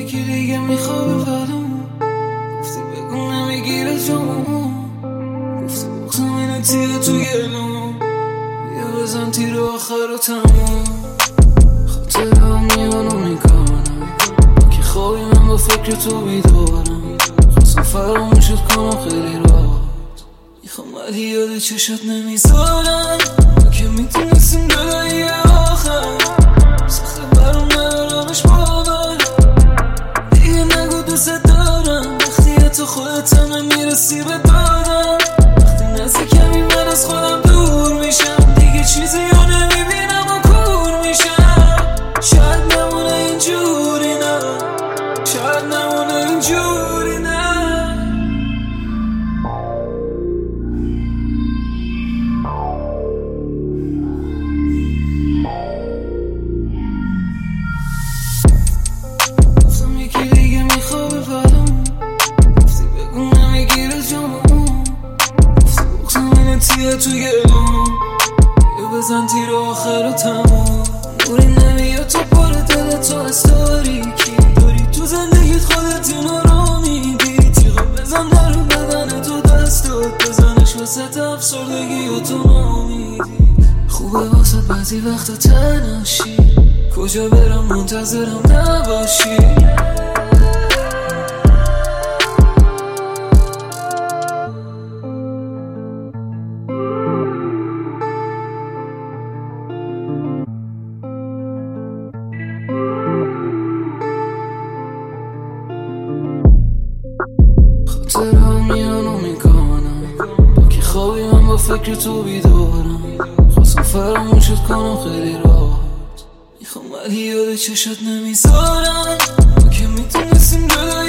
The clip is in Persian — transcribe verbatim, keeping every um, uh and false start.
یکی دیگه میخوابه برامون. گفتی بگو نمیگیره جامون، گفتی بغزم اینه تیه تو گلوم، بیا بزن تیر آخر و تموم. خاطر هم میانو میکنم که خوابی من با فکر تو بیدارم. خواستم فراموشت کنم خیلی راحت، میخوام ولی یاد چشات نمیذارم. که میتونستیم جدایی آخر، سخته برام ندارمش باور. دیگه نگو دوست دارم وقتی تو خودت همه میرسی به دادم. وقتی نزدیکمی من از خودم دور میشم، دیگه چیزی رو نمیبینم و کور میشم. شاید نمونه اینجوری، نه شاید نمونه اینجوری، نه. گفتم یکی دیگه میخوابه برامون، گفتی بگو نمیگیره جامون، گفتی بغزم اینه تیه تو گلوم، بیا بزن تیر آخر و تموم. نوری نمیاد تو پر دل تو از تاریکی، داری تو زندگیت خودت اینو را میدی. تیغا بزن در بدن تو دستات، بزنش وسط افسردگی و تو نامیدی. خوبه واسه بعضی وقتا تنهاشی، کجا برم منتظرم نباشی. خاطر هم میانو میکنم که خوابی من با فکر تو بیدارم. خواستم فراموشت کنم خیلی راحت، میخوام ولی یاد چشات نمیذارم. که میتونستیم جدایی